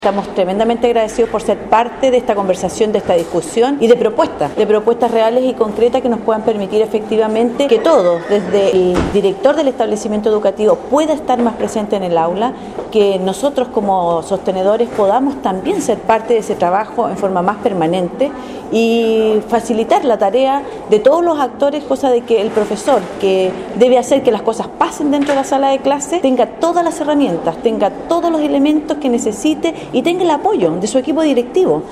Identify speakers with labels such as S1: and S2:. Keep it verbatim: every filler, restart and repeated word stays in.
S1: Estamos tremendamente agradecidos por ser parte de esta conversación, de esta discusión y de propuestas, de propuestas reales y concretas que nos puedan permitir efectivamente que todos, desde el director del establecimiento educativo, pueda estar más presente en el aula, que nosotros como sostenedores podamos también ser parte de ese trabajo en forma más permanente y facilitar la tarea de todos los actores, cosa de que el profesor, que debe hacer que las cosas pasen dentro de la sala de clase, tenga todas las herramientas, tenga todos los elementos que necesite y tenga el apoyo de su equipo directivo.